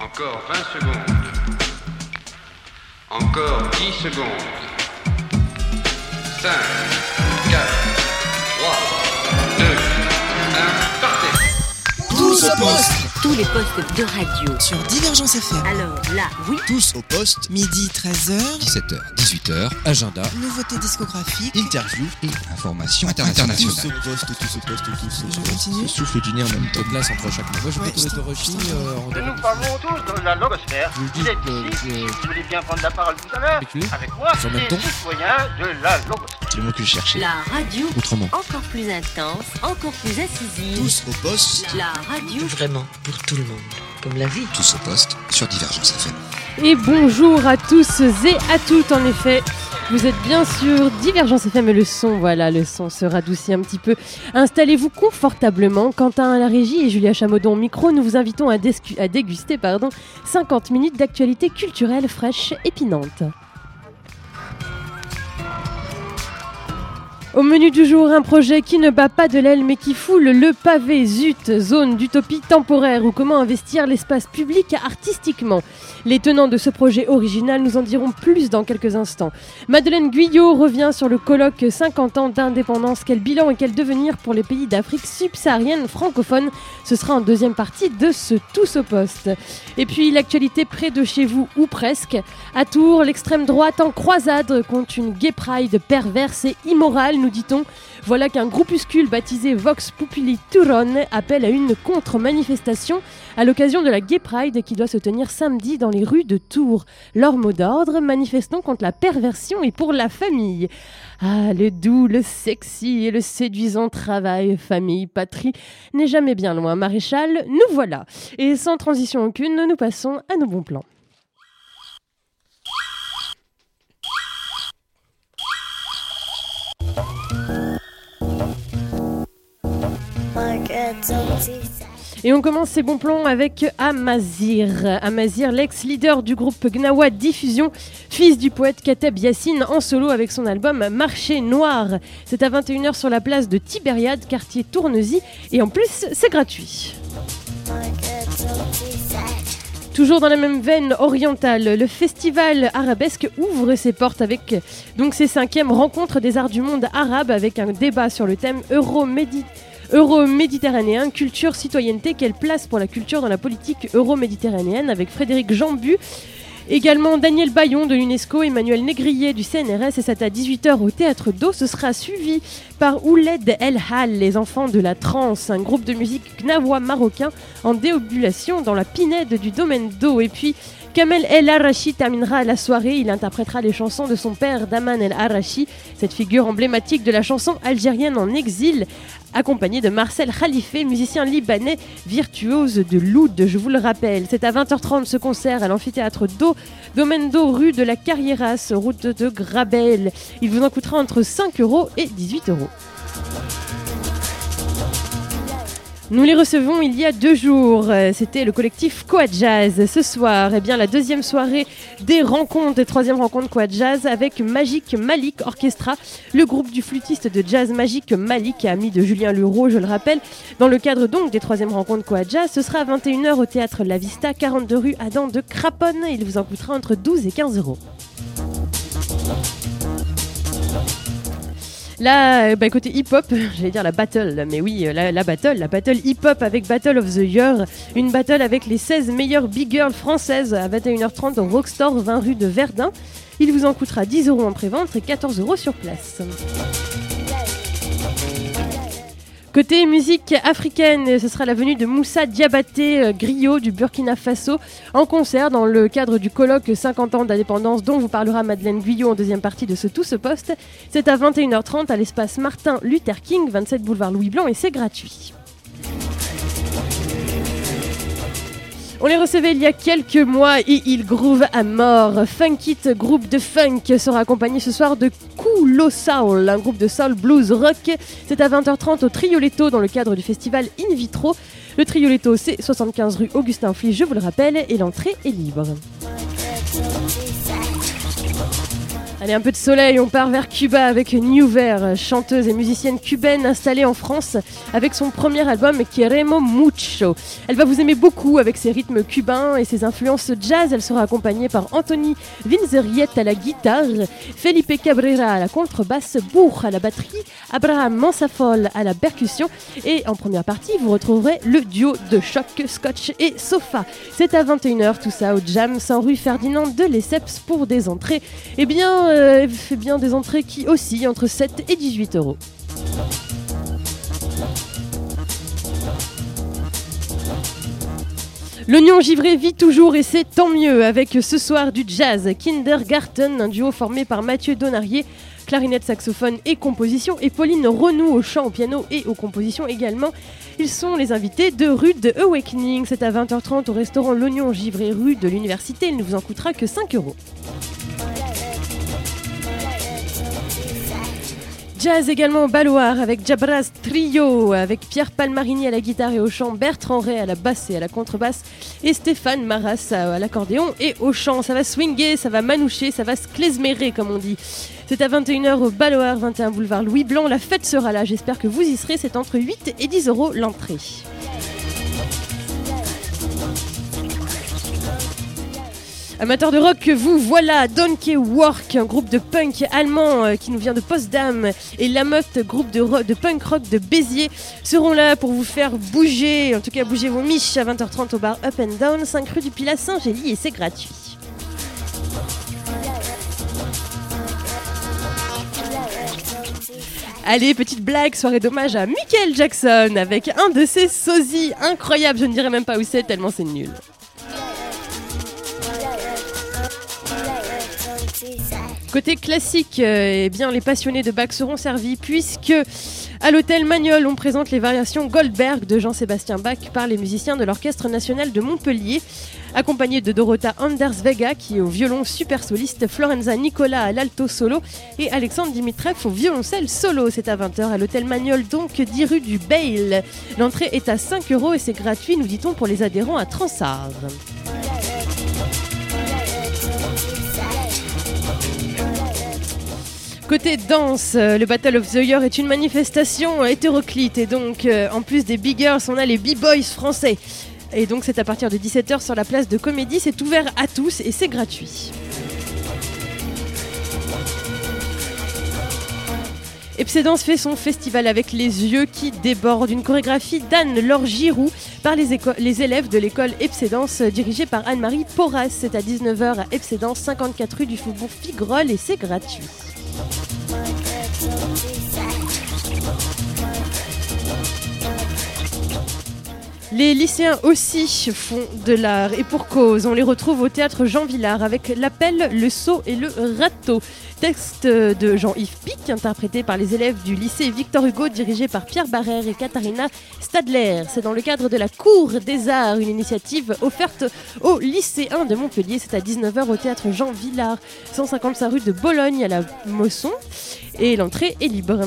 Encore 20 secondes. Encore 10 secondes. 5, 4, 3, 2, 1, partez. Tous au poste. Tous les postes de radio. Sur Divergence FM. Alors là, oui. Tous au poste. Midi 13h. 17h, 18h. Agenda. Nouveautés discographiques. Interview et information internationale. Tous au poste. Je continue. Souffle du nez en même temps. De glace entre chaque mot. Je Ouais, peux trouver Dorochi Nous parlons tous de la logosphère. Vous êtes ici, vous voulez bien prendre la parole tout à l'heure, avec moi, Sur le même les ton. citoyens de la logosphère. C'est le mot que je cherchais. La radio. Autrement. Encore plus intense, encore plus incisive. Tous au poste. La radio. Vraiment, pour tout le monde, comme la vie. Tous au poste sur Divergence FM. Et bonjour à tous et à toutes, en effet. Vous êtes bien sûr Divergence FM et le son se radoucit un petit peu. Installez-vous confortablement. Quentin à la régie et Julia Chamoudon au micro, nous vous invitons à déguster 50 minutes d'actualité culturelle fraîche et pinante. Au menu du jour, un projet qui ne bat pas de l'aile mais qui foule le pavé. Zut, zone d'utopie temporaire ou comment investir l'espace public artistiquement. Les tenants de ce projet original nous en diront plus dans quelques instants. Madeleine Guyot revient sur le colloque 50 ans d'indépendance. Quel bilan et quel devenir pour les pays d'Afrique subsaharienne francophone. Ce sera en deuxième partie de ce Tous au poste. Et puis l'actualité près de chez vous ou presque. À Tours, l'extrême droite en croisade contre une gay pride perverse et immorale, nous dit-on. Voilà qu'un groupuscule baptisé Vox Populi Turon appelle à une contre-manifestation à l'occasion de la Gay Pride qui doit se tenir samedi dans les rues de Tours. Leur mot d'ordre, manifestons contre la perversion et pour la famille. Ah, le doux, le sexy et le séduisant travail, famille, patrie n'est jamais bien loin. Maréchal, nous voilà. Et sans transition aucune, nous passons à nos bons plans. Et on commence ces bons plans avec Amazir. Amazir, l'ex-leader du groupe Gnawa Diffusion, fils du poète Kateb Yassine, en solo avec son album Marché Noir. C'est à 21h sur la place de Tibériade, quartier Tournesy, et en plus, c'est gratuit. Toujours dans la même veine orientale, le festival arabesque ouvre ses portes avec donc ses 5e rencontres des arts du monde arabe avec un débat sur le thème euro-méditerranéen, culture, citoyenneté, quelle place pour la culture dans la politique euro-méditerranéenne avec Frédéric Jambu, également Daniel Bayon de l'UNESCO, Emmanuel Négrier du CNRS et c'est à 18h au Théâtre d'Eau. Ce sera suivi par Ouled El Hal, les enfants de la trance, un groupe de musique gnawa marocain en déambulation dans la pinède du domaine d'eau. Et puis Kamel El Arachi terminera la soirée, il interprétera les chansons de son père Daman El Arachi, cette figure emblématique de la chanson algérienne en exil, accompagné de Marcel Khalife, musicien libanais, virtuose de l'oud, je vous le rappelle. C'est à 20h30 ce concert à l'amphithéâtre d'Eau, domaine d'eau, rue de la Carrieras, route de Grabel. Il vous en coûtera entre 5€ et 18€. Nous les recevons il y a 2 jours. C'était le collectif Coad Jazz. Ce soir, la deuxième soirée des 3e rencontres Coad Jazz avec Magic Malik Orchestra, le groupe du flûtiste de jazz Magic Malik, ami de Julien Lureau, je le rappelle. Dans le cadre donc des 3e rencontres Coad Jazz, ce sera à 21h au théâtre La Vista, 42 rue Adam de Craponne. Il vous en coûtera entre 12 et 15€. Là, côté hip-hop, j'allais dire la battle, mais oui, la battle hip-hop avec Battle of the Year, une battle avec les 16 meilleures big girls françaises à 21h30 au Rockstore 20 rue de Verdun. Il vous en coûtera 10€ en pré-vente et 14€ sur place. Côté musique africaine, ce sera la venue de Moussa Diabaté Griot du Burkina Faso en concert dans le cadre du colloque 50 ans d'indépendance dont vous parlera Madeleine Guyot en deuxième partie de ce Tout ce poste. C'est à 21h30 à l'espace Martin Luther King, 27 boulevard Louis Blanc et c'est gratuit. On les recevait il y a quelques mois et ils groovent à mort. Funkit, groupe de funk, sera accompagné ce soir de Kulo Soul, un groupe de soul blues rock. C'est à 20h30 au Trioletto dans le cadre du festival In Vitro. Le Trioletto, c'est 75 rue Augustin Fly, je vous le rappelle, et l'entrée est libre. Allez, un peu de soleil, on part vers Cuba avec Newver, chanteuse et musicienne cubaine installée en France avec son premier album Queremos Mucho. Elle va vous aimer beaucoup avec ses rythmes cubains et ses influences jazz. Elle sera accompagnée par Anthony Vinzeriet à la guitare, Felipe Cabrera à la contrebasse, Bourg à la batterie, Abraham Mansafol à la percussion et en première partie vous retrouverez le duo de choc Scotch et Sofa. C'est à 21h tout ça au Jam 100 rue Ferdinand de Lesseps pour des entrées. Eh bien, fait bien des entrées qui oscillent entre 7 et 18 euros. L'Oignon Givré vit toujours et c'est tant mieux avec ce soir du jazz Kindergarten, un duo formé par Mathieu Donarié, clarinette, saxophone et composition, et Pauline Renou au chant, au piano et aux compositions également. Ils sont les invités de Rude Awakening. C'est à 20h30 au restaurant L'Oignon Givré rue de l'Université. Il ne vous en coûtera que 5 euros. Jazz également au Balloir avec Jabraz Trio, avec Pierre Palmarini à la guitare et au chant, Bertrand Ray à la basse et à la contrebasse et Stéphane Maras à l'accordéon et au chant. Ça va swinguer, ça va manoucher, ça va se klezmérer comme on dit. C'est à 21h au Balloir, 21 boulevard Louis Blanc. La fête sera là, j'espère que vous y serez. C'est entre 8 et 10 euros l'entrée. Amateurs de rock, vous voilà, Donkey Work, un groupe de punk allemand qui nous vient de Potsdam, et La Meute, groupe de punk rock de Béziers, seront là pour vous faire bouger, en tout cas bouger vos miches à 20h30 au bar Up and Down, 5 rue du Pilat Saint-Gély, et c'est gratuit. Allez, petite blague, soirée d'hommage à Michael Jackson avec un de ses sosies incroyables, je ne dirais même pas où c'est tellement c'est nul. Côté classique, eh bien, les passionnés de Bach seront servis puisque à l'hôtel Magnol, on présente les variations Goldberg de Jean-Sébastien Bach par les musiciens de l'Orchestre National de Montpellier, accompagnés de Dorota Anders Vega qui est au violon super soliste, Florenza Nicola à l'alto solo et Alexandre Dimitrev au violoncelle solo. C'est à 20h à l'hôtel Magnol, donc 10 rue du Bail. L'entrée est à 5 euros et c'est gratuit, nous dit-on, pour les adhérents à Transart. Côté danse, le Battle of the Year est une manifestation hétéroclite et donc en plus des big girls, on a les b-boys français. Et donc c'est à partir de 17h sur la place de Comédie, c'est ouvert à tous et c'est gratuit. Epsédance fait son festival avec les yeux qui débordent, une chorégraphie d'Anne-Laure Giroux par les élèves de l'école Epsédance dirigée par Anne-Marie Porras. C'est à 19h à Epsédance, 54 rue du Faubourg Figrol et c'est gratuit. Les lycéens aussi font de l'art et pour cause. On les retrouve au théâtre Jean Villard avec L'appel, le seau et le râteau. Texte de Jean-Yves Pic, interprété par les élèves du lycée Victor Hugo, dirigé par Pierre Barrère et Katharina Stadler. C'est dans le cadre de la Cour des Arts, une initiative offerte aux lycéens de Montpellier. C'est à 19h au théâtre Jean Villard, 155 rue de Bologne à la Mosson. Et l'entrée est libre.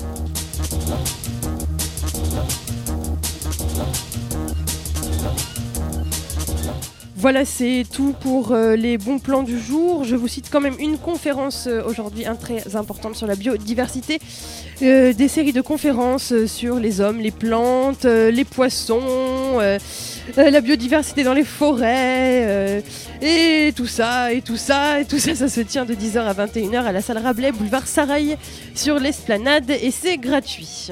Voilà, c'est tout pour les bons plans du jour. Je vous cite quand même une conférence aujourd'hui très importante sur la biodiversité. Des séries de conférences sur les hommes, les plantes, les poissons, la biodiversité dans les forêts, et tout ça, ça se tient de 10h à 21h à la salle Rabelais, boulevard Sarail, sur l'Esplanade, et c'est gratuit.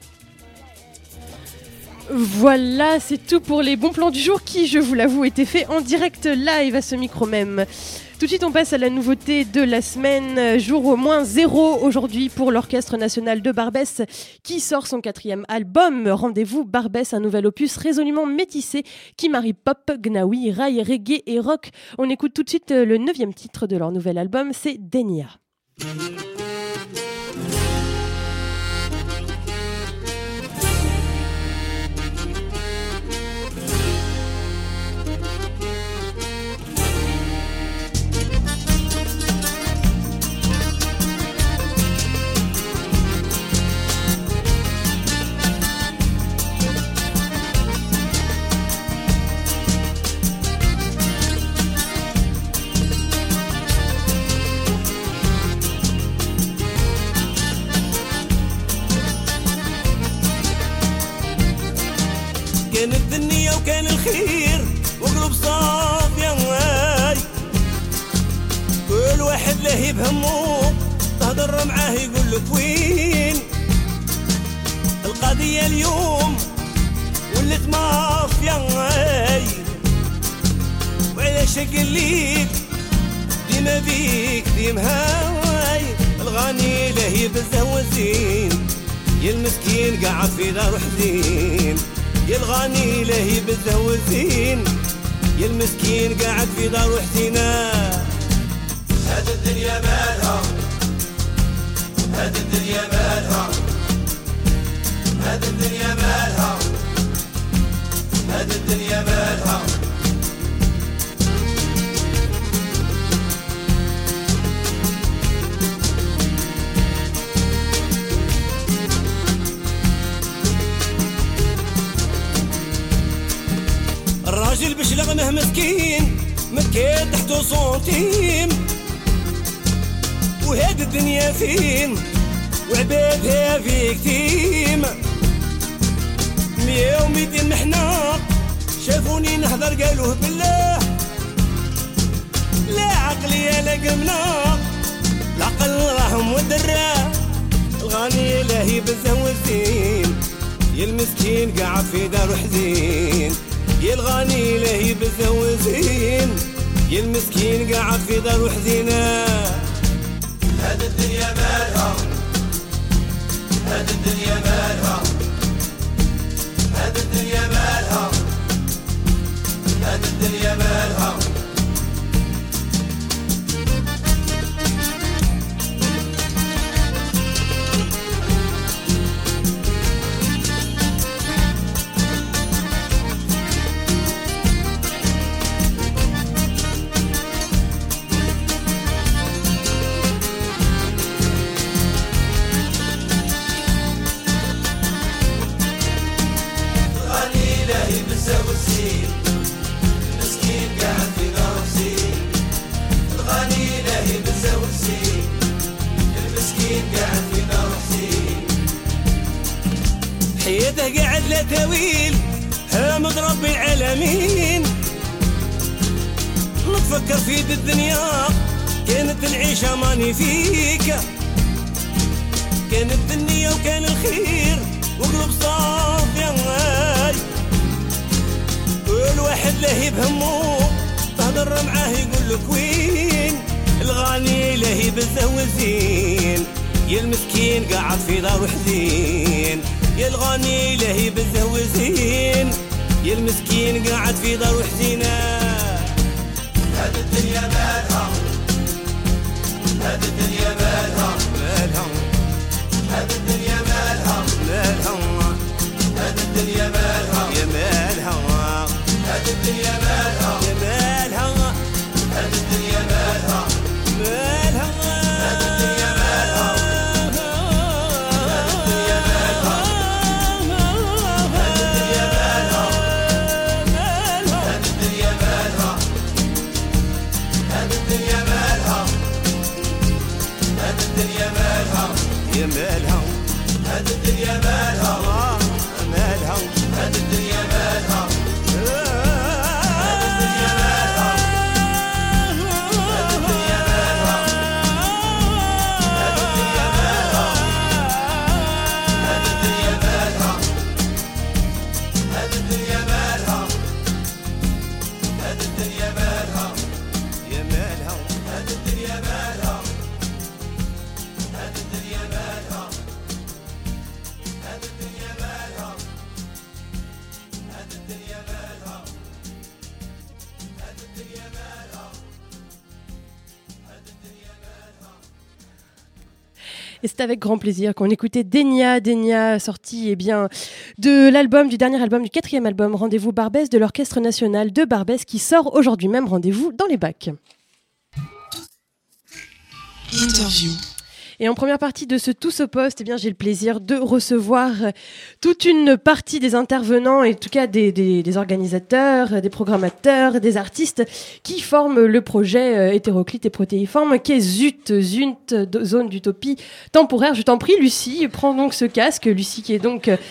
Voilà, c'est tout pour les bons plans du jour qui, je vous l'avoue, étaient faits en direct live à ce micro même. Tout de suite, on passe à la nouveauté de la semaine, jour au moins 0 aujourd'hui pour l'Orchestre National de Barbès qui sort son 4e album. Rendez-vous Barbès, un nouvel opus résolument métissé qui marie pop, gnawi, rail, reggae et rock. On écoute tout de suite le 9e titre de leur nouvel album, c'est Denia. وكان الخير وقلب صافية كل واحد له بهمه تهضر معاه يقول لك وين القضية اليوم ولت مافيا وعلاش قليت ديما بيك ديمها الغني له بزوزين يا المسكين قاعد في دار حزين يا الغني له بزوزين يا المسكين قاعد في دار حزينة هذه الدنيا مالها هذه الدنيا مالها هذه الدنيا مالها هذه الدنيا مالها الراجل بشلغمه مسكين مكيد تحته سنتيم وهاد الدنيا فين وعبادها في كتيم 100 و200 محنة شافوني نهضر قالوه بالله لا عقلي لا قمنا العقل راهم ودراه الغني لاهي بالزوزين يا المسكين قاعد في دار حزين يا الغني لاهي بالزوزين يا المسكين قاعد في دار حزينة هذه الدنيا مالها هذه الدنيا مالها هذه الدنيا مالها هذه الدنيا مالها حياته قاعد لا تويل حامد رب العالمين نتفكر في دي الدنيا كانت العيشة ماني فيك كانت الدنيا وكان الخير وقلب صافية كل واحد له بهمه تهضر معاه يقول لك وين الغني له بالزوزين يا المسكين قاعد في دار حزين يا الغني له بالزوزين يا المسكين قاعد في دار حزينة هذه الدنيا مالها هذه الدنيا مالها مالها هذه الدنيا مالها مالها هذه الدنيا مالها يا مالها هذه الدنيا مالها يا مالها هذه الدنيا مالها مالها هذه الدنيا مالها يا مالها هذه الدنيا مالها مالها هذه الدنيا مالها هذه الدنيا مالها هذه الدنيا مالها هذه الدنيا مالها هذه الدنيا مالها هذه الدنيا مالها هذه الدنيا مالها يا مالها هذه الدنيا مالها هذه الدنيا مالها هذه الدنيا مالها هذه الدنيا مالها هذه الدنيا مالها هذه الدنيا مالها. Et c'est avec grand plaisir qu'on écoutait Denia sorti de l'album, du dernier album, du 4e album Rendez-vous Barbès de l'Orchestre National de Barbès qui sort aujourd'hui même. Rendez-vous dans les bacs. Interview. Et en première partie de ce Tous au poste, j'ai le plaisir de recevoir toute une partie des intervenants, et en tout cas des organisateurs, des programmateurs, des artistes qui forment le projet Hétéroclite et Protéiforme, qui est ZUT, Zone d'Utopie Temporaire. Je t'en prie, Lucie, prends donc ce casque. Lucie qui est donc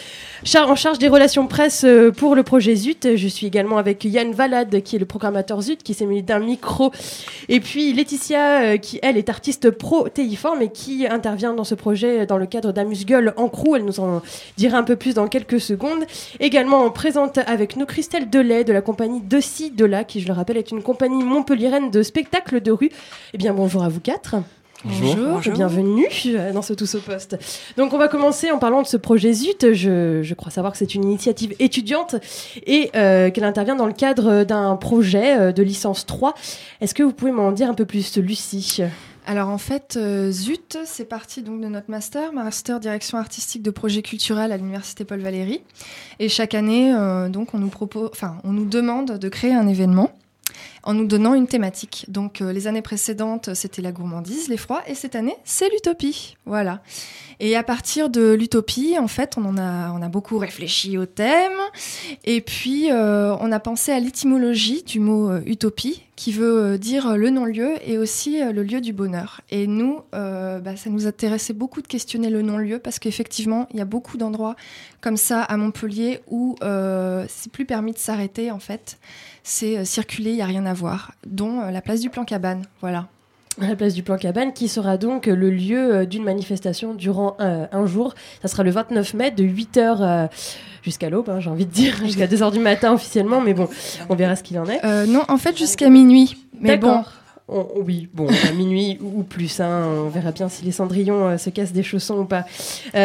En charge des relations presse pour le projet Zut. Je suis également avec Yann Valade, qui est le programmateur Zut, qui s'est muni d'un micro. Et puis Laetitia, qui elle est artiste protéiforme et qui intervient dans ce projet dans le cadre d'Amuse-Gueule en crew. Elle nous en dira un peu plus dans quelques secondes. Également présente avec nous Christelle Delay de la compagnie De-ci, De-là, qui je le rappelle est une compagnie montpelliéraine de spectacles de rue. Eh bien bonjour à vous quatre. Bonjour. Et bienvenue dans ce Tous au Poste. Donc on va commencer en parlant de ce projet Zut. Je crois savoir que c'est une initiative étudiante et qu'elle intervient dans le cadre d'un projet de licence 3. Est-ce que vous pouvez m'en dire un peu plus, Lucie ? Alors en fait, Zut, c'est parti donc de notre master direction artistique de projet culturel à l'université Paul Valéry. Et chaque année, donc on nous demande de créer un événement en nous donnant une thématique. Donc les années précédentes, c'était la gourmandise, l'effroi, et cette année, c'est l'utopie. Voilà. Et à partir de l'utopie, en fait, on a beaucoup réfléchi au thème, et puis on a pensé à l'étymologie du mot utopie, qui veut dire le non-lieu et aussi le lieu du bonheur. Et nous, ça nous intéressait beaucoup de questionner le non-lieu, parce qu'effectivement, il y a beaucoup d'endroits comme ça à Montpellier où c'est plus permis de s'arrêter, en fait. C'est circuler, il n'y a rien à voir, dont la place du Plan-Cabane, voilà. La place du Plan-Cabane, qui sera donc le lieu d'une manifestation durant un jour. Ça sera le 29 mai, de 8h jusqu'à l'aube, j'ai envie de dire, jusqu'à 2h du matin officiellement, mais bon, on verra ce qu'il en est. Non, en fait, jusqu'à minuit. Mais d'accord. Bon. À minuit ou plus, on verra bien si les cendrillons se cassent des chaussons ou pas.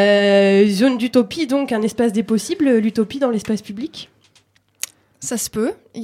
Zone d'utopie, donc un espace des possibles, l'utopie dans l'espace public ? Ça se peut, Yann ?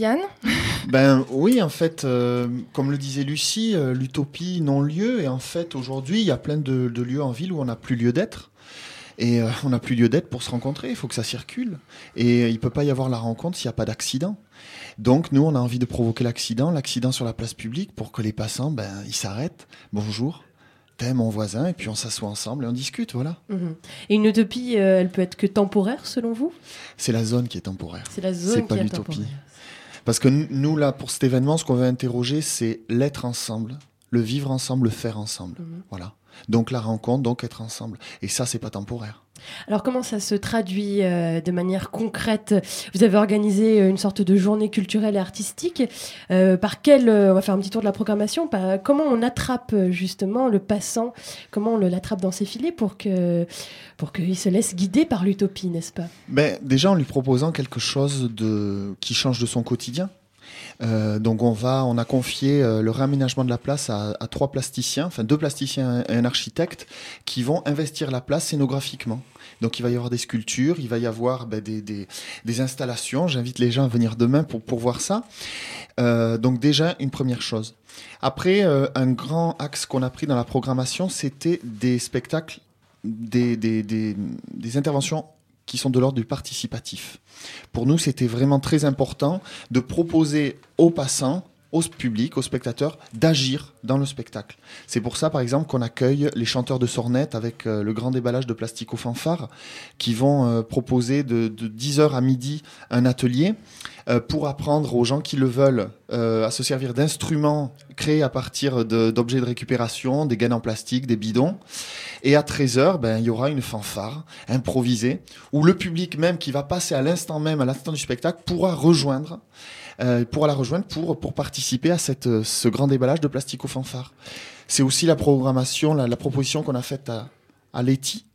Oui, en fait, comme le disait Lucie, l'utopie non-lieu, et en fait, aujourd'hui, il y a plein de lieux en ville où on n'a plus lieu d'être. Et on n'a plus lieu d'être pour se rencontrer, il faut que ça circule. Et il ne peut pas y avoir la rencontre s'il n'y a pas d'accident. Donc, nous, on a envie de provoquer l'accident sur la place publique, pour que les passants, ils s'arrêtent. Bonjour. T'aimes mon voisin, et puis on s'assoit ensemble et on discute, voilà. Et une utopie, elle peut être que temporaire, selon vous ? C'est la zone qui est temporaire. C'est la zone qui est l'utopie. Temporaire. Parce que nous, là, pour cet événement, ce qu'on veut interroger, c'est l'être ensemble, le vivre ensemble, le faire ensemble. Voilà. Donc la rencontre, donc être ensemble. Et ça, c'est pas temporaire. Alors comment ça se traduit de manière concrète ? Vous avez organisé une sorte de journée culturelle et artistique. On va faire un petit tour de la programmation. Comment on attrape justement le passant ? Comment on l'attrape dans ses filets pour qu'il se laisse guider par l'utopie, n'est-ce pas ? Déjà en lui proposant quelque chose qui change de son quotidien. Donc on a confié le réaménagement de la place à 3 plasticiens, enfin 2 plasticiens et un architecte, qui vont investir la place scénographiquement. Donc il va y avoir des sculptures, il va y avoir des installations. J'invite les gens à venir demain pour voir ça. Donc déjà une première chose. Après, un grand axe qu'on a pris dans la programmation, c'était des spectacles, des interventions qui sont de l'ordre du participatif. Pour nous, c'était vraiment très important de proposer aux passants, au public, aux spectateurs, d'agir dans le spectacle. C'est pour ça, par exemple, qu'on accueille les chanteurs de sornettes avec le grand déballage de Plastico Fanfare, qui vont proposer de 10h à midi un atelier pour apprendre aux gens qui le veulent à se servir d'instruments créés à partir d'objets de récupération, des gaines en plastique, des bidons. Et à 13h, il y aura une fanfare improvisée où le public même qui va passer à l'instant du spectacle pourra la rejoindre pour participer à ce grand déballage de Plastico Fanfare. C'est aussi la programmation, la proposition qu'on a faite à Letty.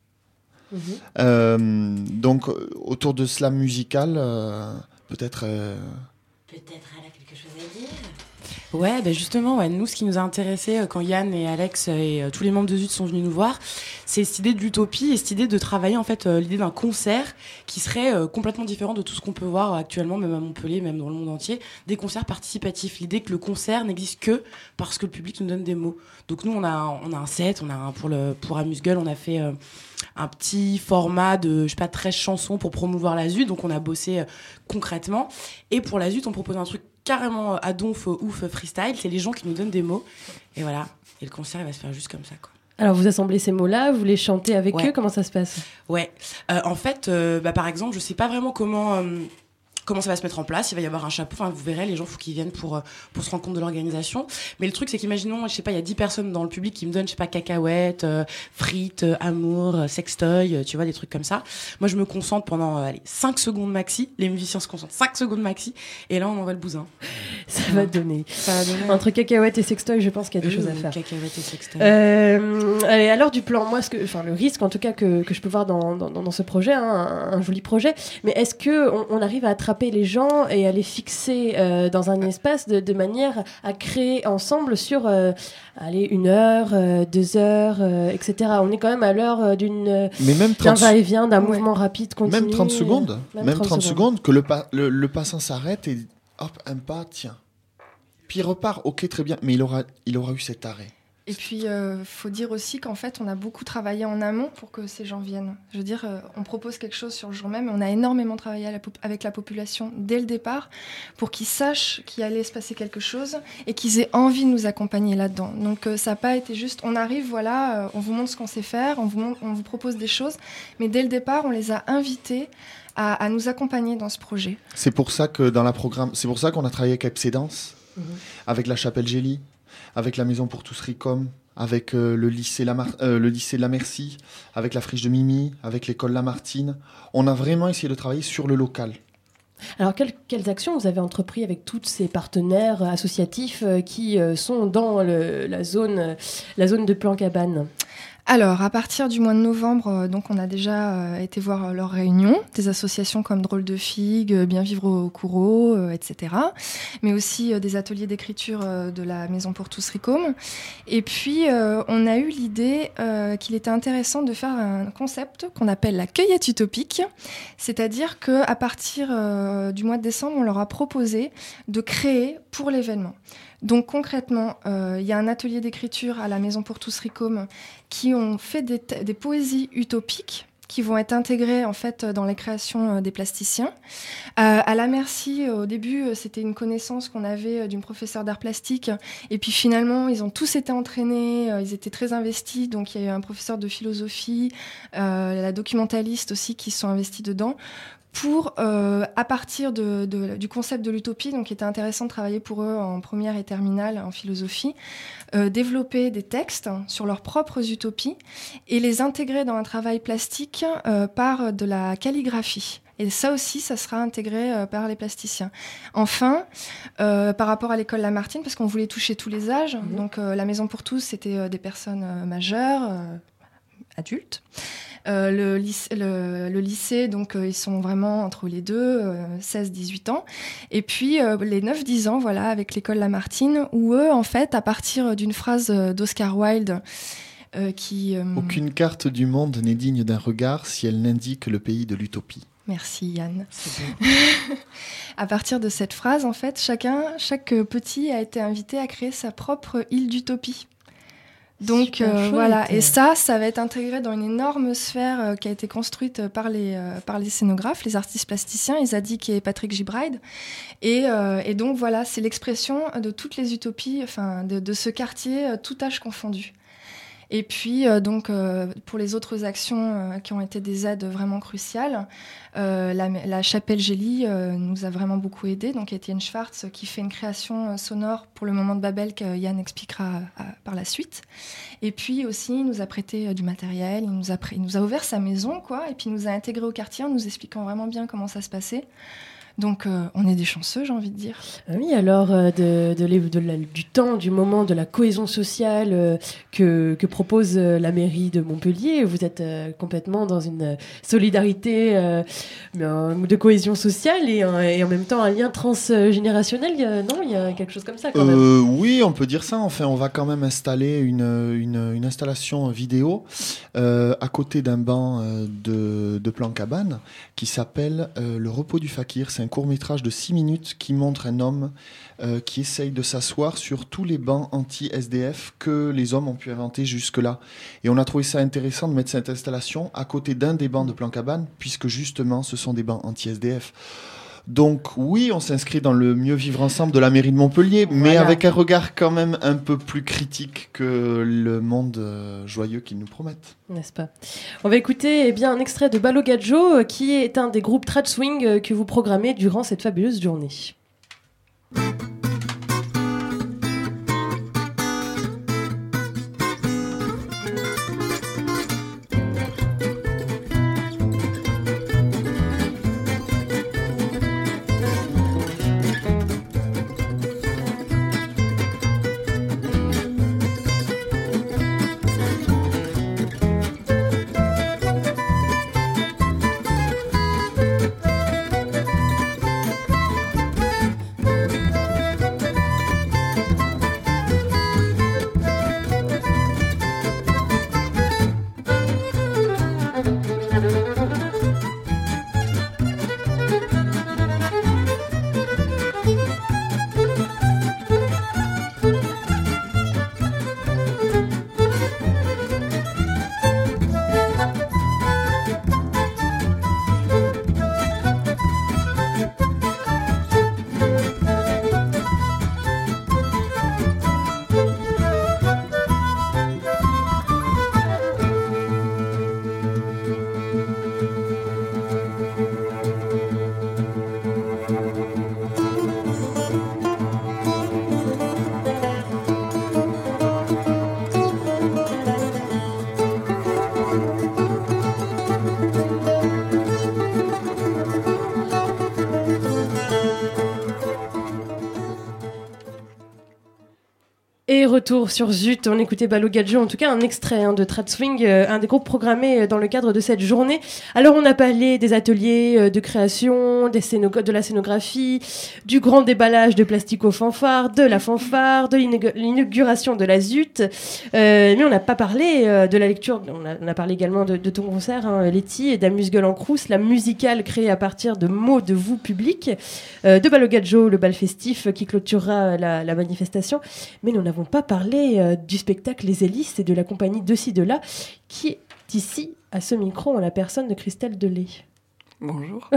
Donc autour de slam musical, peut-être elle a quelque chose à dire. Ouais, justement, nous, ce qui nous a intéressé quand Yann et Alex et tous les membres de Zut sont venus nous voir, c'est cette idée de l'utopie et cette idée de travailler en fait l'idée d'un concert qui serait complètement différent de tout ce qu'on peut voir actuellement, même à Montpellier, même dans le monde entier, des concerts participatifs. L'idée que le concert n'existe que parce que le public nous donne des mots. Donc nous, on a un set, pour Amuse-Gueule, on a fait un petit format de 13 chansons pour promouvoir la Zut, donc on a bossé concrètement. Et pour la Zut, on propose un truc carrément à donf, ouf, freestyle, c'est les gens qui nous donnent des mots. Et voilà, et le concert, il va se faire juste comme ça, quoi. Alors, vous assemblez ces mots-là, vous les chantez avec eux, comment ça se passe ? Ouais, en fait, par exemple, je sais pas vraiment comment comment ça va se mettre en place. Il va y avoir un chapeau. Enfin, vous verrez, les gens, il faut qu'ils viennent pour se rendre compte de l'organisation. Mais le truc, c'est qu'imaginons, je sais pas, il y a 10 personnes dans le public qui me donnent, je sais pas, cacahuètes, frites, amour, sextoy, tu vois, des trucs comme ça. Moi, je me concentre pendant 5 secondes maxi. Les musiciens se concentrent 5 secondes maxi. Et là, on envoie le bousin. Ça va donner. Entre cacahuètes et sextoy, je pense qu'il y a des choses à faire. Cacahuètes et sextoy. Allez, alors du plan, moi, le risque, en tout cas, que je peux voir dans ce projet, hein, un joli projet, mais est-ce qu'on arrive à attraper les gens et à les fixer dans un espace de manière à créer ensemble sur 1 heure, 2 heures, etc. On est quand même à l'heure d'un va-et-vient, d'un mouvement rapide, continu. Même 30 secondes. Même 30 secondes, que le passant s'arrête et hop, un pas, tiens. Puis il repart, ok, très bien, mais il aura eu cet arrêt. Et puis, faut dire aussi qu'en fait, on a beaucoup travaillé en amont pour que ces gens viennent. Je veux dire, on propose quelque chose sur le jour même, et on a énormément travaillé avec la population dès le départ pour qu'ils sachent qu'il allait se passer quelque chose et qu'ils aient envie de nous accompagner là-dedans. Donc, ça n'a pas été juste, on arrive, voilà, on vous montre ce qu'on sait faire, on vous propose des choses, mais dès le départ, on les a invités à nous accompagner dans ce projet. C'est pour ça que c'est pour ça qu'on a travaillé avec Epsédance, avec la Chapelle Gélie, avec la Maison pour tous Ricom, avec le lycée de la Merci, avec la Friche de Mimi, avec l'école Lamartine. On a vraiment essayé de travailler sur le local. Alors, quelles actions vous avez entrepris avec tous ces partenaires associatifs qui sont dans la zone de Plan-Cabane ? Alors, à partir du mois de novembre, donc on a déjà été voir leurs réunions, des associations comme Drôle de Figue, Bien Vivre au Coureau, etc. Mais aussi des ateliers d'écriture de la Maison pour tous Ricom. Et puis, on a eu l'idée qu'il était intéressant de faire un concept qu'on appelle la cueillette utopique. C'est-à-dire qu'à partir du mois de décembre, on leur a proposé de créer pour l'événement. Donc concrètement, il y a un atelier d'écriture à la Maison pour tous Ricom qui ont fait des poésies utopiques qui vont être intégrées en fait dans les créations des plasticiens. À la Merci, au début, c'était une connaissance qu'on avait d'une professeure d'art plastique. Et puis finalement, ils ont tous été entraînés, ils étaient très investis. Donc il y a eu un professeur de philosophie, la documentaliste aussi qui se sont investis dedans. Pour, à partir du concept de l'utopie, donc qui était intéressant de travailler pour eux en première et terminale en philosophie, développer des textes sur leurs propres utopies et les intégrer dans un travail plastique par de la calligraphie. Et ça aussi, ça sera intégré par les plasticiens. Enfin, par rapport à l'école Lamartine, parce qu'on voulait toucher tous les âges, donc la Maison pour tous, c'était des personnes majeures, adultes. Le lycée, donc ils sont vraiment entre les deux, 16-18 ans. Et puis les 9-10 ans, voilà, avec l'école Lamartine, où eux, en fait, à partir d'une phrase d'Oscar Wilde, Aucune carte du monde n'est digne d'un regard si elle n'indique le pays de l'utopie. Merci Yann. À partir de cette phrase, en fait, chaque petit a été invité à créer sa propre île d'utopie. Donc voilà, et ça va être intégré dans une énorme sphère qui a été construite par les scénographes, les artistes plasticiens, Isadik et Patrick Gibride. Et donc voilà, c'est l'expression de toutes les utopies, enfin de ce quartier, tout âge confondu. Et puis, pour les autres actions qui ont été des aides vraiment cruciales, la Chapelle Gélie nous a vraiment beaucoup aidés. Donc, Étienne Schwartz qui fait une création sonore pour le moment de Babel que Yann expliquera par la suite. Et puis aussi, il nous a prêté du matériel, il nous a ouvert sa maison, quoi, et puis il nous a intégrés au quartier en nous expliquant vraiment bien comment ça se passait. Donc, on est des chanceux, j'ai envie de dire. Oui, alors, du temps, du moment, de la cohésion sociale que propose la mairie de Montpellier, vous êtes complètement dans une solidarité de cohésion sociale et en même temps un lien transgénérationnel. Non, il y a quelque chose comme ça quand même. Oui, on peut dire ça. Enfin, on va quand même installer une installation vidéo à côté d'un banc de Plan-Cabane qui s'appelle Le repos du fakir. C'est un court-métrage de 6 minutes qui montre un homme qui essaye de s'asseoir sur tous les bancs anti-SDF que les hommes ont pu inventer jusque-là. Et on a trouvé ça intéressant de mettre cette installation à côté d'un des bancs de Plan-Cabane, puisque justement, ce sont des bancs anti-SDF. Donc oui, on s'inscrit dans le mieux vivre ensemble de la mairie de Montpellier, mais Voilà. avec un regard quand même un peu plus critique que le monde joyeux qu'ils nous promettent. N'est-ce pas? On va écouter un extrait de Balo Gadjo, qui est un des groupes trad swing que vous programmez durant cette fabuleuse journée. Et retour sur Zut, on écoutait Balo Gadjo, en tout cas un extrait de Trad Swing, un des groupes programmés dans le cadre de cette journée. Alors on a parlé des ateliers de création, de la scénographie, du grand déballage de Plastico-Fanfare, de la fanfare, de l'inauguration de la Zut, mais on n'a pas parlé de la lecture, on a parlé également de ton concert, Letty, et d'Amuse-Gueule en Crous, la musicale créée à partir de mots de vous public, de Balo Gadjo, le bal festif qui clôturera la manifestation, mais nous n'avons pas parlé du spectacle Les Hélices et de la compagnie De Ci, De Là, qui est ici, à ce micro, en la personne de Christelle Delay. Bonjour.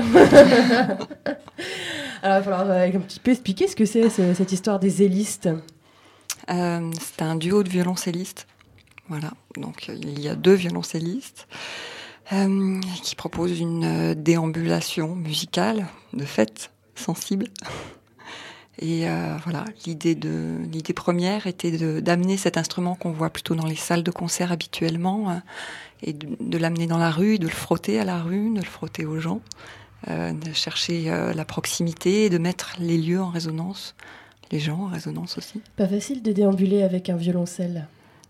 Alors, il va falloir un petit peu expliquer ce que c'est, cette histoire des hélistes. C'est un duo de violoncellistes. Voilà, donc il y a 2 violoncellistes qui proposent une déambulation musicale de fête sensible. Et voilà, l'idée première était d'amener cet instrument qu'on voit plutôt dans les salles de concert habituellement et de l'amener dans la rue, de le frotter à la rue, de le frotter aux gens, de chercher la proximité et de mettre les lieux en résonance, les gens en résonance aussi. Pas facile de déambuler avec un violoncelle.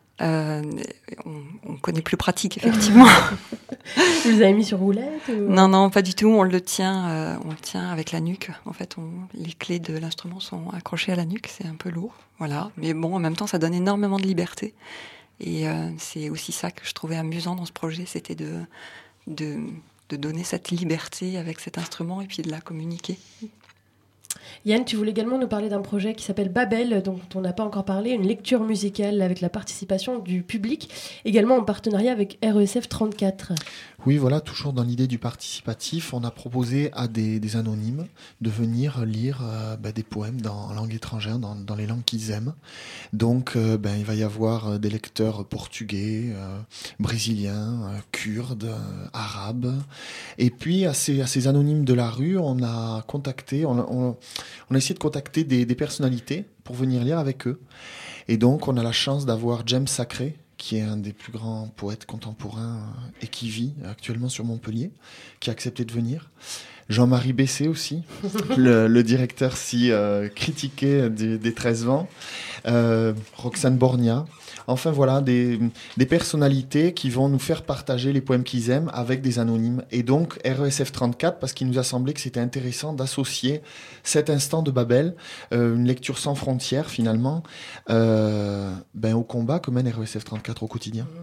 On connaît plus pratique, effectivement. Vous les avez mis sur roulette ou... Non, pas du tout. On le tient avec la nuque. En fait, les clés de l'instrument sont accrochées à la nuque. C'est un peu lourd, voilà. Mais bon, en même temps, ça donne énormément de liberté. Et c'est aussi ça que je trouvais amusant dans ce projet, c'était de donner cette liberté avec cet instrument et puis de la communiquer. Yann, tu voulais également nous parler d'un projet qui s'appelle Babel, dont on n'a pas encore parlé, une lecture musicale avec la participation du public, également en partenariat avec RESF 34. Oui, voilà, toujours dans l'idée du participatif, on a proposé à des anonymes de venir lire des poèmes en langue étrangère, dans les langues qu'ils aiment. Donc, il va y avoir des lecteurs portugais, brésiliens, kurdes, arabes. Et puis, à ces anonymes de la rue, on a contacté, on a essayé de contacter des personnalités pour venir lire avec eux. Et donc, on a la chance d'avoir James Sacré, qui est un des plus grands poètes contemporains et qui vit actuellement sur Montpellier, qui a accepté de venir. Jean-Marie Bessé aussi, le directeur si critiqué des 13 vents. Roxane Borgna. Enfin voilà, des personnalités qui vont nous faire partager les poèmes qu'ils aiment avec des anonymes. Et donc RESF 34, parce qu'il nous a semblé que c'était intéressant d'associer cet instant de Babel, une lecture sans frontières finalement, au combat que mène RESF 34 au quotidien.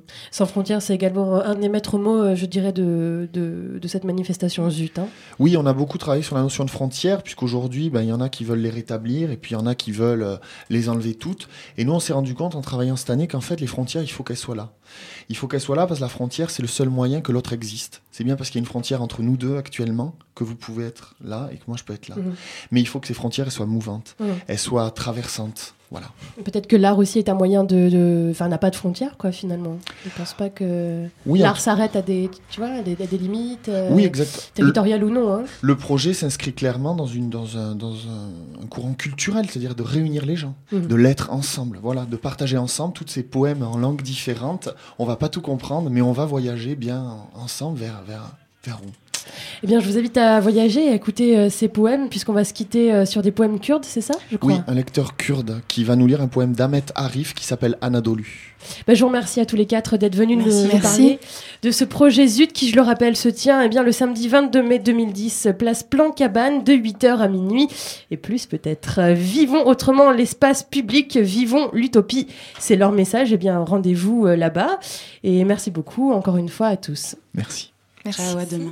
Sans frontières, c'est également un des maîtres mots, je dirais, de cette manifestation Zut. Hein. Oui, on a beaucoup travaillé sur la notion de frontières, puisqu'aujourd'hui, il y en a qui veulent les rétablir, et puis il y en a qui veulent les enlever toutes. Et nous, on s'est rendu compte en travaillant cette année qu'en fait, les frontières, il faut qu'elles soient là. Il faut qu'elles soient là parce que la frontière, c'est le seul moyen que l'autre existe. C'est bien parce qu'il y a une frontière entre nous deux actuellement que vous pouvez être là et que moi, je peux être là. Mais il faut que ces frontières, elles soient mouvantes, elles soient traversantes. Voilà. Peut-être que l'art aussi est un moyen n'a pas de frontières, quoi, finalement. Je ne pense pas que l'art s'arrête à des limites territoriales ou non. Hein. Le projet s'inscrit clairement dans un courant culturel, c'est-à-dire de réunir les gens, de l'être ensemble, voilà, de partager ensemble tous ces poèmes en langues différentes. On ne va pas tout comprendre, mais on va voyager bien ensemble vers où ? Eh bien, je vous invite à voyager et à écouter ces poèmes, puisqu'on va se quitter sur des poèmes kurdes, c'est ça, je crois ? Oui, un lecteur kurde qui va nous lire un poème d'Ahmet Arif qui s'appelle Anadolu. Je vous remercie à tous les quatre d'être venus nous parler de ce projet Zut qui, je le rappelle, se tient le samedi 22 mai 2010, place Plan-Cabane, de 8h à minuit. Et plus peut-être. Vivons autrement l'espace public, vivons l'utopie. C'est leur message. Eh bien, rendez-vous là-bas. Et merci beaucoup encore une fois à tous. Merci. Ciao, à demain.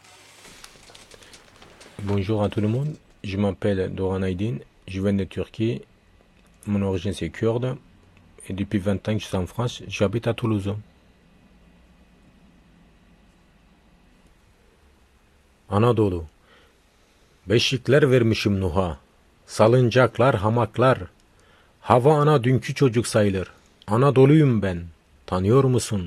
Bonjour à tout le monde, je m'appelle Doran Aydin, je viens de Turquie, mon origine c'est kurde, et depuis 20 ans que je suis en France, j'habite à Toulouse. Anadolu, beşikler vermişim Nuh'a, salıncaklar, hamaklar, hava ana dünkü çocuk sayılır, Anadolu'yum ben, tanıyor musun?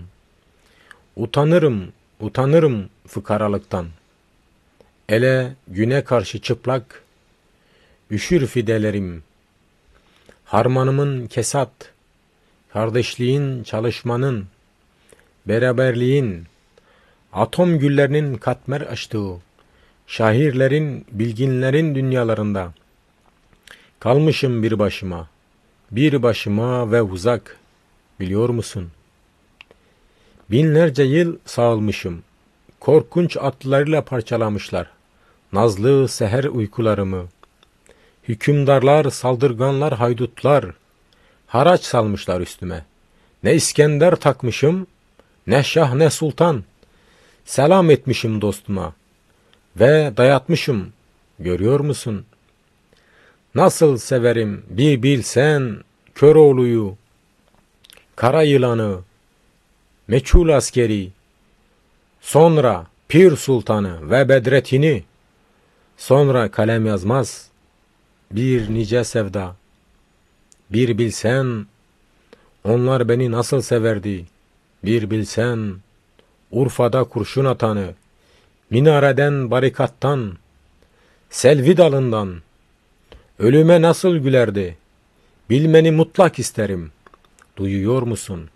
Utanırım fıkaralıktan. Ele güne karşı çıplak, üşür fidelerim. Harmanımın kesat, kardeşliğin, çalışmanın, beraberliğin, atom güllerinin katmer açtığı, şairlerin, bilginlerin dünyalarında. Kalmışım bir başıma ve uzak, biliyor musun? Binlerce yıl sağılmışım, korkunç atlarıyla parçalamışlar. Nazlı seher uykularımı, hükümdarlar, saldırganlar, haydutlar, haraç salmışlar üstüme. Ne İskender takmışım, ne şah ne sultan, selam etmişim dostuma ve dayatmışım, görüyor musun? Nasıl severim bir bilsen Köroğlu'yu, kara yılanı, meçhul askeri, sonra Pir Sultanı ve Bedrettin'i, sonra kalem yazmaz bir nice sevda. Bir bilsen onlar beni nasıl severdi, bir bilsen Urfa'da kurşun atanı, minareden barikattan, selvi dalından ölüme nasıl gülerdi, bilmeni mutlak isterim, duyuyor musun?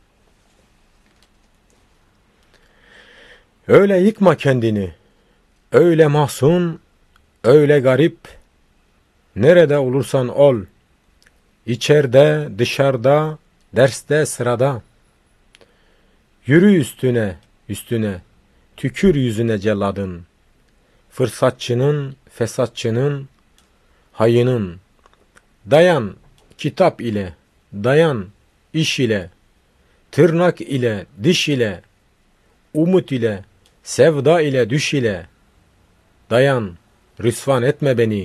Öyle yıkma kendini, öyle mahzun, öyle garip, nerede olursan ol, içeride, dışarıda, derste, sırada. Yürü üstüne, tükür yüzüne celladın, fırsatçının, fesatçının, hayının. Dayan kitap ile, dayan iş ile, tırnak ile, diş ile, umut ile, sevda ile, düş ile. Dayan, rüsvan etme beni.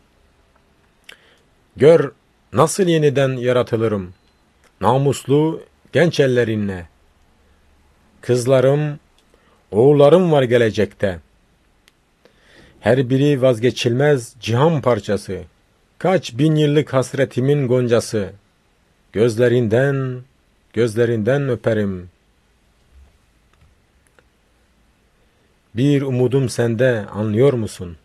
Gör nasıl yeniden yaratılırım, namuslu genç ellerinle. Kızlarım, oğullarım var gelecekte. Her biri vazgeçilmez cihan parçası. Kaç bin yıllık hasretimin goncası. Gözlerinden öperim. Bir umudum sende, anlıyor musun?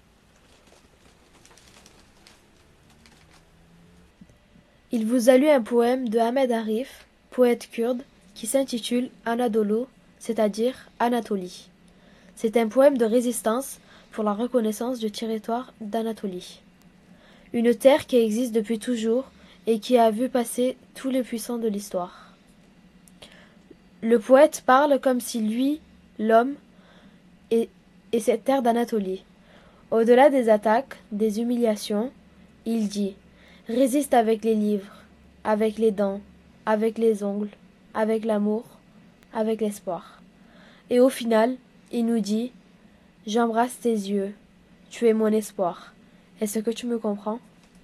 Il vous a lu un poème de Ahmed Arif, poète kurde, qui s'intitule Anadolu, c'est-à-dire Anatolie. C'est un poème de résistance pour la reconnaissance du territoire d'Anatolie. Une terre qui existe depuis toujours et qui a vu passer tous les puissants de l'histoire. Le poète parle comme si lui, l'homme, et cette terre d'Anatolie. Au-delà des attaques, des humiliations, il dit « Résiste avec les livres, avec les dents, avec les ongles, avec l'amour, avec l'espoir. Et au final, il nous dit « J'embrasse tes yeux, tu es mon espoir. Est-ce que tu me comprends ?»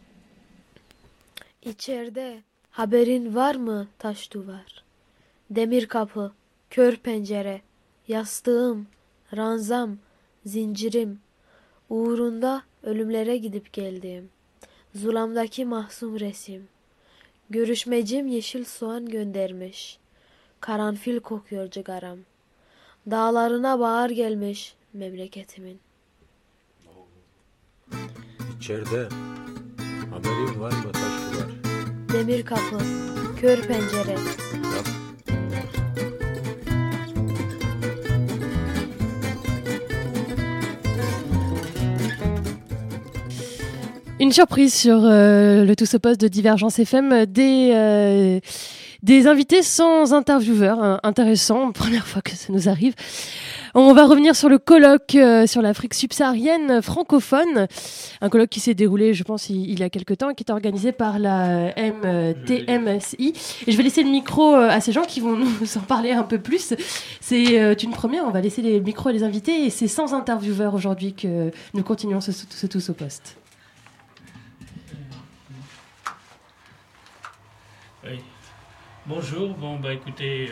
İçeride haberin var mı taş duvar? Demir kapı, kör pencere, yastığım, ranzam, zincirim, uğrunda ölümlere gidip geldim. Zulamdaki mahzun resim. Görüşmecim yeşil soğan göndermiş. Karanfil kokuyor cigaram. Dağlarına bahar gelmiş memleketimin. İçeride haberin var mı taş duvar? Demir kapı, kör pencere. Une surprise sur le Tous au poste de Divergence FM, des invités sans intervieweur, intéressant, première fois que ça nous arrive. On va revenir sur le colloque sur l'Afrique subsaharienne francophone, un colloque qui s'est déroulé, je pense, il y a quelques temps, et qui est organisé par la MTMSI. Et je vais laisser le micro à ces gens qui vont nous en parler un peu plus. C'est une première, on va laisser les micros à les invités, et c'est sans intervieweur aujourd'hui que nous continuons ce Tous au poste. Oui. Bonjour, écoutez,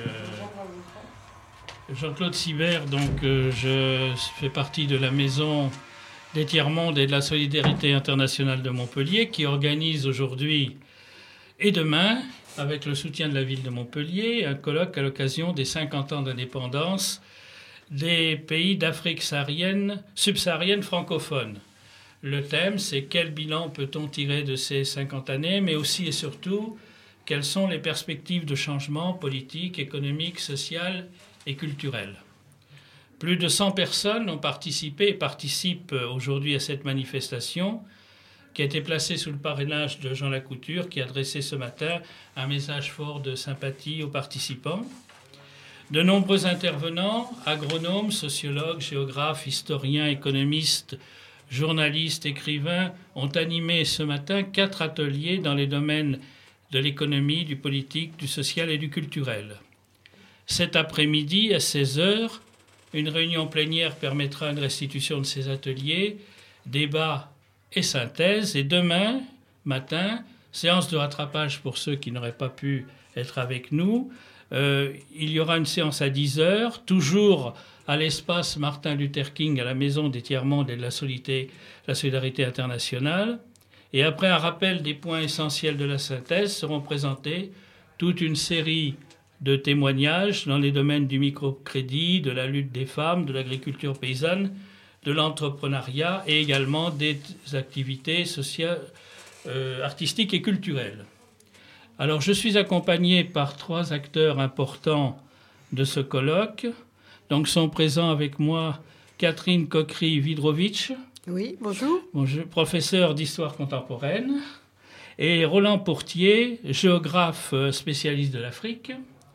Jean-Claude Sibert, je fais partie de la Maison des Tiers-Mondes et de la Solidarité Internationale de Montpellier qui organise aujourd'hui et demain, avec le soutien de la ville de Montpellier, un colloque à l'occasion des 50 ans d'indépendance des pays d'Afrique subsaharienne francophone. Le thème, c'est quel bilan peut-on tirer de ces 50 années, mais aussi et surtout, quelles sont les perspectives de changement politique, économique, social et culturel. Plus de 100 personnes ont participé et participent aujourd'hui à cette manifestation qui a été placée sous le parrainage de Jean Lacouture qui a adressé ce matin un message fort de sympathie aux participants. De nombreux intervenants, agronomes, sociologues, géographes, historiens, économistes, journalistes, écrivains ont animé ce matin 4 ateliers dans les domaines de l'économie, du politique, du social et du culturel. Cet après-midi, à 16h, une réunion plénière permettra une restitution de ces ateliers, débats et synthèse. Et demain matin, séance de rattrapage pour ceux qui n'auraient pas pu être avec nous. Il y aura une séance à 10h, toujours à l'espace Martin Luther King, à la Maison des Tiers-Mondes et de la Solidarité Internationale. Et après un rappel des points essentiels de la synthèse, seront présentés toute une série de témoignages dans les domaines du microcrédit, de la lutte des femmes, de l'agriculture paysanne, de l'entrepreneuriat et également des activités sociales, artistiques et culturelles. Alors je suis accompagné par 3 acteurs importants de ce colloque. Donc sont présents avec moi Catherine Cockry-Vidrovitch. Oui, bonjour. Bonjour, professeur d'histoire contemporaine, et Roland Pourtier, géographe spécialiste de l'Afrique,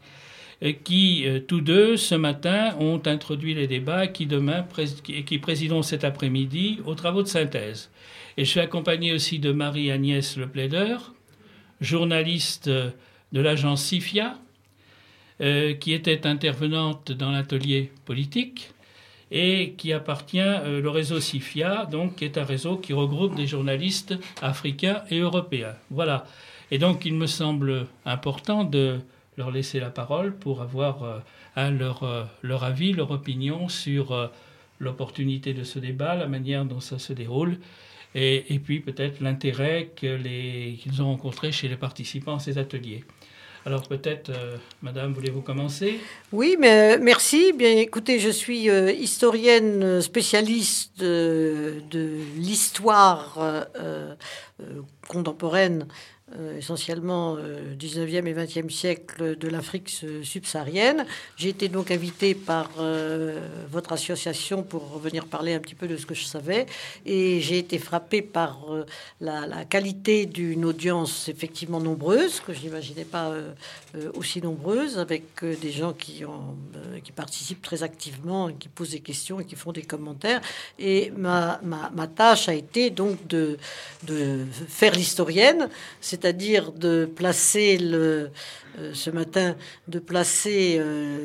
qui, tous deux, ce matin, ont introduit les débats qui présideront cet après-midi aux travaux de synthèse. Et je suis accompagné aussi de Marie-Agnès Leplédeur, journaliste de l'agence SIFIA, qui était intervenante dans l'atelier politique, et qui appartient le réseau SIFIA, donc qui est un réseau qui regroupe des journalistes africains et européens. Voilà. Et donc il me semble important de leur laisser la parole pour avoir leur avis, leur opinion sur l'opportunité de ce débat, la manière dont ça se déroule, et puis peut-être l'intérêt qu'ils ont rencontré chez les participants à ces ateliers. Alors peut-être, Madame, voulez-vous commencer ? Oui, mais merci. Bien, écoutez, je suis historienne spécialiste de l'histoire contemporaine, essentiellement 19e et 20e siècle de l'Afrique subsaharienne. J'ai été donc invitée par votre association pour venir parler un petit peu de ce que je savais, et j'ai été frappée par la qualité d'une audience effectivement nombreuse, que je n'imaginais pas aussi nombreuse, avec des gens qui participent très activement, qui posent des questions et qui font des commentaires. Et ma tâche a été donc de faire l'historienne, c'est-à-dire de placer ce matin, de placer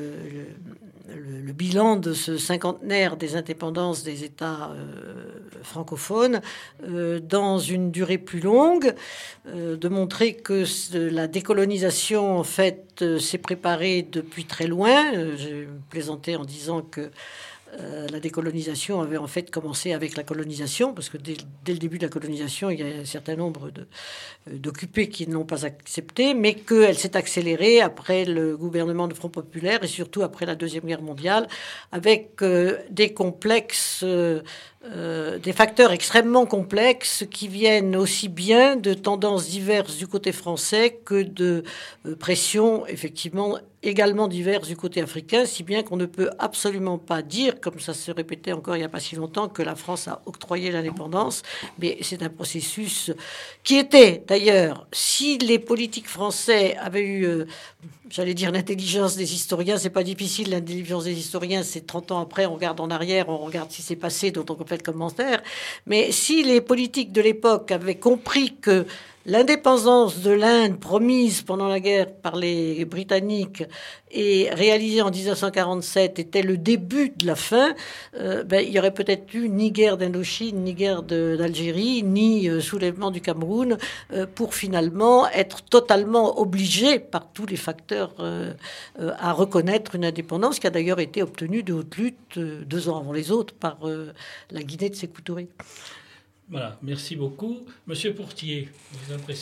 le bilan de ce cinquantenaire des indépendances des États francophones dans une durée plus longue, de montrer que la décolonisation, en fait, s'est préparée depuis très loin. J'ai plaisanté en disant que la décolonisation avait en fait commencé avec la colonisation, parce que dès le début de la colonisation, il y a un certain nombre d'occupés qui ne l'ont pas accepté, mais qu'elle s'est accélérée après le gouvernement de Front Populaire et surtout après la Deuxième Guerre mondiale, avec des complexes, des facteurs extrêmement complexes qui viennent aussi bien de tendances diverses du côté français que de pressions effectivement également diverses du côté africain, si bien qu'on ne peut absolument pas dire, comme ça se répétait encore il n'y a pas si longtemps, que la France a octroyé l'indépendance, mais c'est un processus qui était d'ailleurs, si les politiques français avaient eu, j'allais dire l'intelligence des historiens, c'est pas difficile, l'intelligence des historiens, c'est 30 ans après, on regarde en arrière, on regarde ce qui s'est passé, dont on fait le commentaire, mais si les politiques de l'époque avaient compris que l'indépendance de l'Inde promise pendant la guerre par les Britanniques et réalisée en 1947 était le début de la fin, il y aurait peut-être eu ni guerre d'Indochine, ni guerre d'Algérie, ni soulèvement du Cameroun, pour finalement être totalement obligé par tous les facteurs à reconnaître une indépendance qui a d'ailleurs été obtenue de haute lutte 2 ans avant les autres par la Guinée de Sékou Touré. Voilà, merci beaucoup. Monsieur Pourtier, vos impressions ?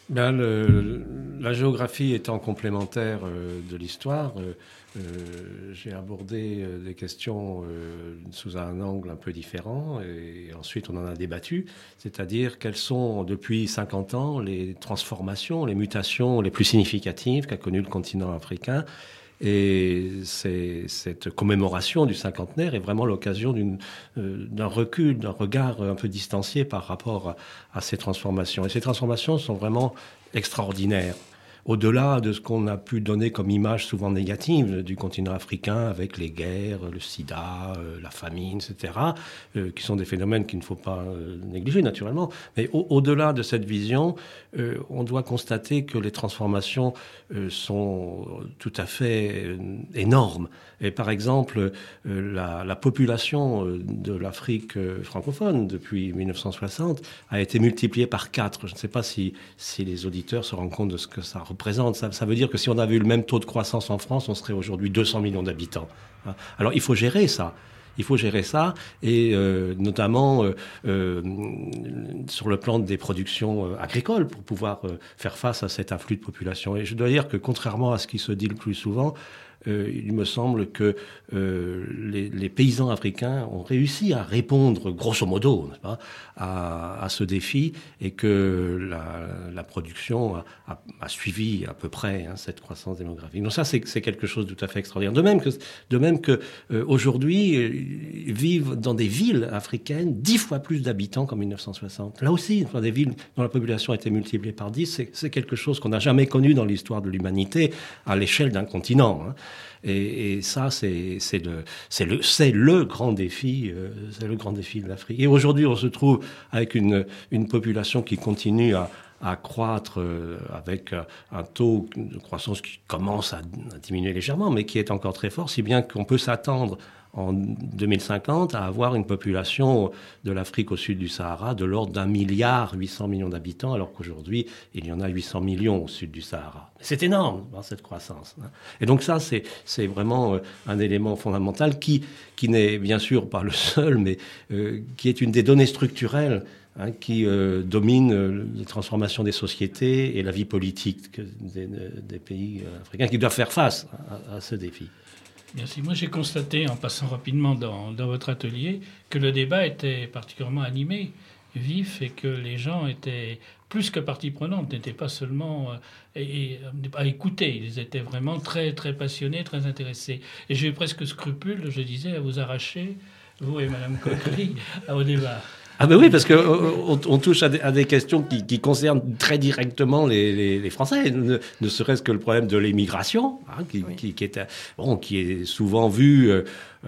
La géographie étant complémentaire de l'histoire, j'ai abordé des questions sous un angle un peu différent et ensuite on en a débattu, c'est-à-dire quelles sont depuis 50 ans les transformations, les mutations les plus significatives qu'a connues le continent africain. Et cette commémoration du cinquantenaire est vraiment l'occasion d'un recul, d'un regard un peu distancié par rapport à ces transformations. Et ces transformations sont vraiment extraordinaires. Au-delà de ce qu'on a pu donner comme image souvent négative du continent africain avec les guerres, le sida, la famine, etc., qui sont des phénomènes qu'il ne faut pas négliger naturellement. Mais au-delà de cette vision, on doit constater que les transformations sont tout à fait énormes. Et par exemple, la population de l'Afrique francophone depuis 1960 a été multipliée par 4. Je ne sais pas si les auditeurs se rendent compte de ce que ça représente. Ça veut dire que si on avait eu le même taux de croissance en France, on serait aujourd'hui 200 millions d'habitants. Alors il faut gérer ça. Il faut gérer ça, et notamment sur le plan des productions agricoles pour pouvoir faire face à cet afflux de population. Et je dois dire que contrairement à ce qui se dit le plus souvent, il me semble que les paysans africains ont réussi à répondre, grosso modo, n'est-ce pas, à ce défi, et que la production a suivi à peu près cette croissance démographique. Donc ça, c'est quelque chose de tout à fait extraordinaire. De même que aujourd'hui, vivent dans des villes africaines 10 fois plus d'habitants qu'en 1960. Là aussi, dans des villes dont la population a été multipliée par 10, c'est quelque chose qu'on n'a jamais connu dans l'histoire de l'humanité à l'échelle d'un continent. Et ça, c'est le grand défi, c'est le grand défi de l'Afrique. Et aujourd'hui, on se trouve avec une population qui continue à croître avec un taux de croissance qui commence à diminuer légèrement, mais qui est encore très fort, si bien qu'on peut s'attendre en 2050 à avoir une population de l'Afrique au sud du Sahara de l'ordre d'1,8 milliard d'habitants, alors qu'aujourd'hui, il y en a 800 millions au sud du Sahara. C'est énorme, cette croissance. Et donc ça, c'est vraiment un élément fondamental qui n'est bien sûr pas le seul, mais qui est une des données structurelles qui domine les transformations des sociétés et la vie politique des pays africains qui doivent faire face à ce défi. Merci. Moi, j'ai constaté, en passant rapidement dans votre atelier, que le débat était particulièrement animé, vif, et que les gens étaient plus que partie prenante, n'étaient pas seulement à écouter. Ils étaient vraiment très, très passionnés, très intéressés. Et j'ai eu presque scrupule, je disais, à vous arracher, vous et Mme Coquery, au débat. Ah ben oui, parce qu'on touche à des questions qui concernent très directement les Français, ne serait-ce que le problème de l'immigration, qui est souvent vu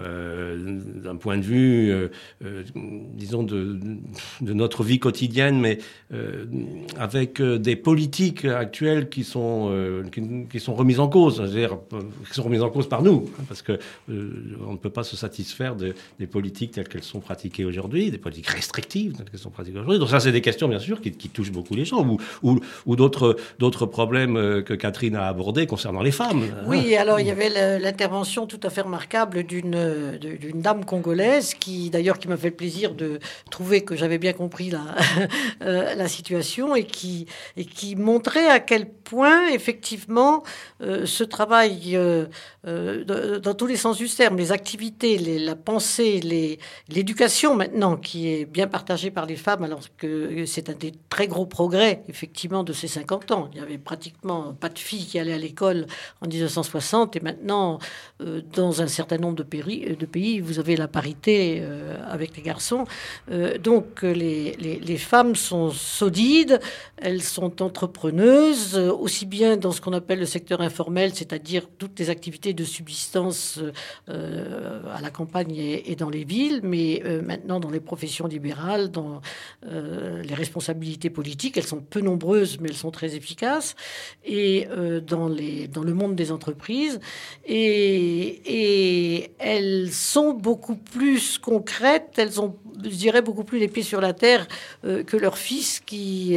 d'un point de vue, disons, de notre vie quotidienne, mais avec des politiques actuelles qui sont remises en cause, c'est-à-dire qui sont remises en cause par nous, hein, parce que on ne peut pas se satisfaire des politiques telles qu'elles sont pratiquées aujourd'hui, des politiques restrictives telles qu'elles sont pratiquées aujourd'hui. Donc ça, c'est des questions, bien sûr, qui touchent beaucoup les gens, ou d'autres problèmes que Catherine a abordés concernant les femmes. Oui, alors il y avait l'intervention tout à fait remarquable d'une dame congolaise qui m'a fait le plaisir de trouver que j'avais bien compris la situation et qui montrait à quel point effectivement ce travail dans tous les sens du terme, les activités, la pensée, l'éducation maintenant qui est bien partagée par les femmes, alors que c'est un des très gros progrès effectivement de ces 50 ans. Il n'y avait pratiquement pas de filles qui allaient à l'école en 1960 et maintenant dans un certain nombre de pays vous avez la parité avec les garçons. Donc les femmes sont solides, elles sont entrepreneuses, aussi bien dans ce qu'on appelle le secteur informel, c'est-à-dire toutes les activités de subsistance à la campagne et dans les villes, mais maintenant dans les professions libérales, dans les responsabilités politiques, elles sont peu nombreuses, mais elles sont très efficaces, et dans le monde des entreprises, et elles sont beaucoup plus concrètes, elles ont, je dirais, beaucoup plus les pieds sur la terre que leurs fils qui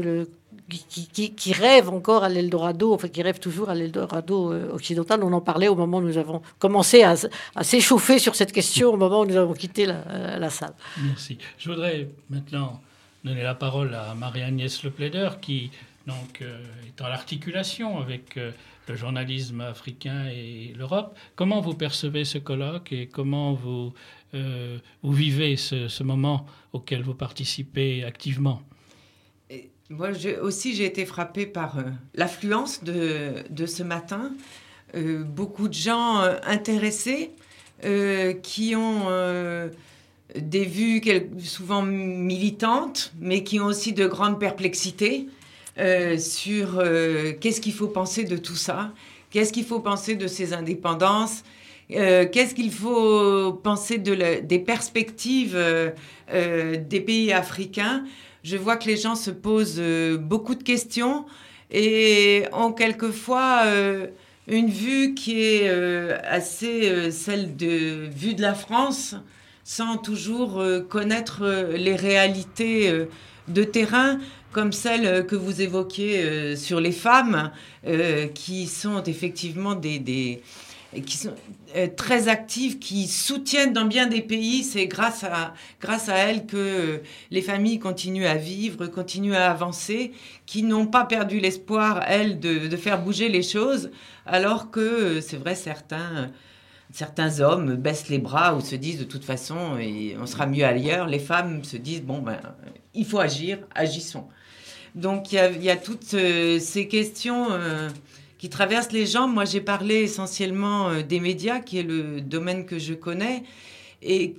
rêvent encore à l'Eldorado, enfin qui rêvent toujours à l'Eldorado occidental. On en parlait au moment où nous avons commencé à s'échauffer sur cette question, au moment où nous avons quitté la salle. Merci. Je voudrais maintenant donner la parole à Marie-Agnès Lepléder, qui donc, est en l'articulation avec le journalisme africain et l'Europe. Comment vous percevez ce colloque et comment vous vivez ce moment auquel vous participez activement? Moi aussi, j'ai été frappée par l'affluence de ce matin. Beaucoup de gens intéressés qui ont des vues souvent militantes, mais qui ont aussi de grandes perplexités sur qu'est-ce qu'il faut penser de tout ça, qu'est-ce qu'il faut penser de ces indépendances, qu'est-ce qu'il faut penser des perspectives des pays africains. Je vois que les gens se posent beaucoup de questions et ont quelquefois une vue qui est assez celle vue de la France, sans toujours connaître les réalités de terrain, comme celle que vous évoquiez sur les femmes, qui sont effectivement qui sont très actives, qui soutiennent dans bien des pays. C'est grâce à elles que les familles continuent à vivre, continuent à avancer, qui n'ont pas perdu l'espoir, elles, de faire bouger les choses, alors que, c'est vrai, certains hommes baissent les bras ou se disent de toute façon on sera mieux ailleurs. Les femmes se disent il faut agir, agissons. Donc il y a toutes ces questions qui traversent les gens. Moi, j'ai parlé essentiellement des médias, qui est le domaine que je connais et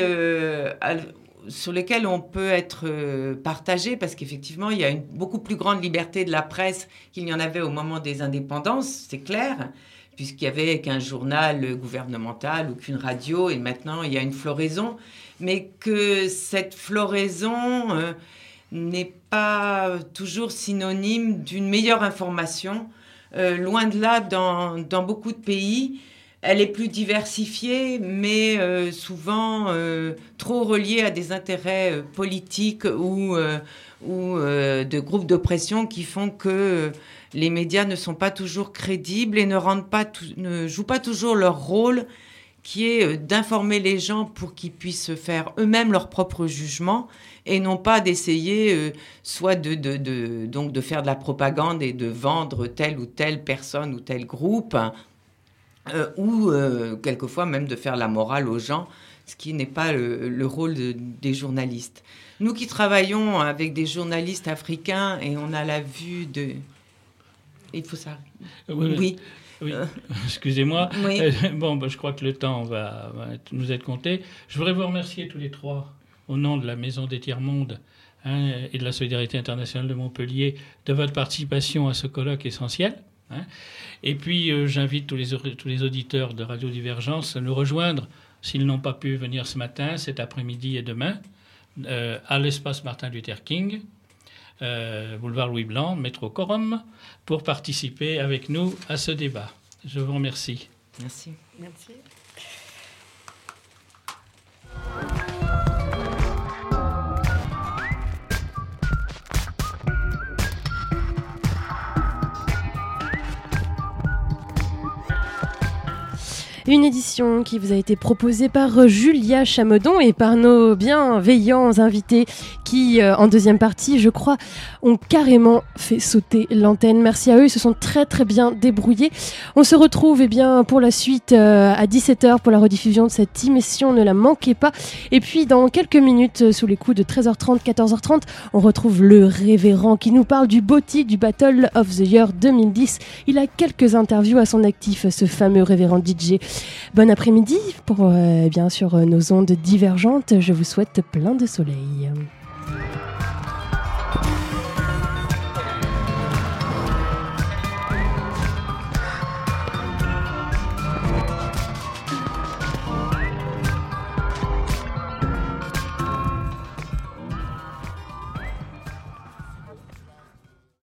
sur lesquels on peut être partagé, parce qu'effectivement, il y a une beaucoup plus grande liberté de la presse qu'il n'y en avait au moment des indépendances, c'est clair, puisqu'il y avait qu'un journal gouvernemental ou qu'une radio, et maintenant, il y a une floraison, mais que cette floraison n'est pas toujours synonyme d'une meilleure information. Loin de là, dans beaucoup de pays, elle est plus diversifiée, mais souvent trop reliée à des intérêts politiques ou de groupes de pression qui font que les médias ne sont pas toujours crédibles et ne jouent pas toujours leur rôle, qui est d'informer les gens pour qu'ils puissent faire eux-mêmes leur propre jugement, et non pas d'essayer soit donc de faire de la propagande et de vendre telle ou telle personne ou tel groupe, ou quelquefois même de faire la morale aux gens, ce qui n'est pas le rôle des journalistes. Nous qui travaillons avec des journalistes africains, et on a la vue de... Il faut ça. Oui. Excusez-moi. Oui. Je crois que le temps va nous être compté. Je voudrais vous remercier tous les trois, au nom de la Maison des Tiers-Mondes et de la Solidarité internationale de Montpellier, de votre participation à ce colloque essentiel. Et puis, j'invite tous les auditeurs de Radio Divergence à nous rejoindre s'ils n'ont pas pu venir ce matin, cet après-midi et demain, à l'espace Martin Luther King, boulevard Louis Blanc, métro Corum, pour participer avec nous à ce débat. Je vous remercie. Merci. Merci. Une édition qui vous a été proposée par Julia Chamedon et par nos bienveillants invités qui, en deuxième partie, je crois, ont carrément fait sauter l'antenne. Merci à eux, ils se sont très très bien débrouillés. On se retrouve pour la suite à 17h pour la rediffusion de cette émission, ne la manquez pas. Et puis dans quelques minutes, sous les coups de 13h30, 14h30, on retrouve le révérend qui nous parle du BOTY, du Battle of the Year 2010. Il a quelques interviews à son actif, ce fameux révérend DJ. Bon après-midi sur nos ondes divergentes. Je vous souhaite plein de soleil.